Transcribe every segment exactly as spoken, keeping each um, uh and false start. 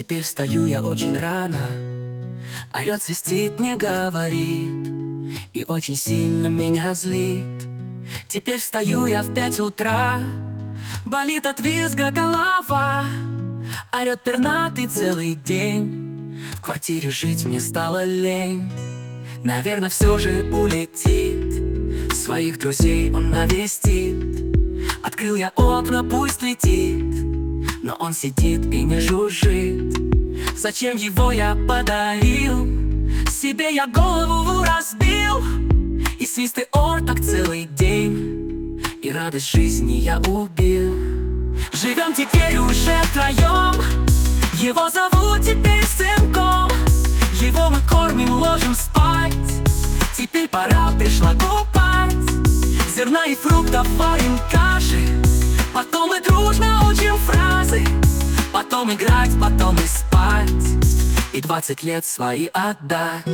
Теперь встаю я очень рано, орёт, свистит, не говорит, и очень сильно меня злит. Теперь встаю я в пять утра, болит от визга голова, орёт пернатый целый день, в квартире жить мне стало лень. Наверное, все же улетит, своих друзей он навестит. Открыл я окна, пусть летит, но он сидит и не жужжит. Зачем его я подарил? Себе я голову разбил, и свист и ор так целый день, и радость жизни я убил. Живем теперь уже втроем, его зовут теперь сынком. Его мы кормим, ложим спать, теперь пора пришла купать. Зерна и фруктов варим каши, потом мы дружно учим фразы, потом играть, потом и спать, и двадцать лет свои отдать.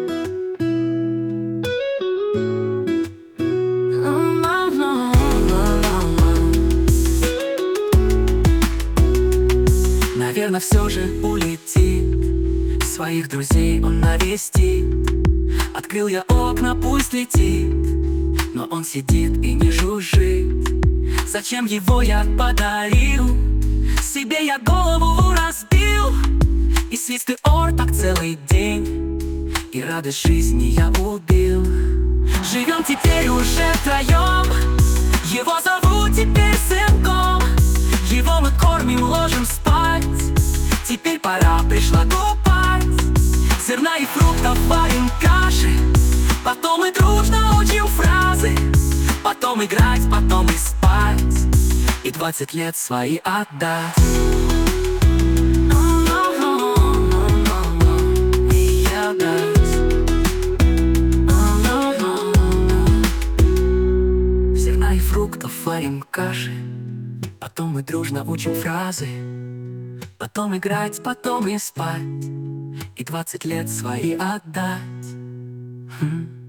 Наверное, все же улетит, своих друзей он навестит. Открыл я окна, пусть летит, но он сидит и не жужжит. Зачем его я подарил? Себе я голову разбил, и свист и ор так целый день, и радость жизни я убил. Живем теперь уже втроем, его зовут теперь сынком. Его мы кормим, ложим спать, теперь пора пришла купать. Зерна и фруктов варим каши, потом мы дружно учим фразы, потом играть, потом и спать, и двадцать лет свои отдать. И отдать. Зерна и фруктов варим каши, потом мы дружно учим фразы, потом играть, потом и спать, и двадцать лет свои отдать. Хм.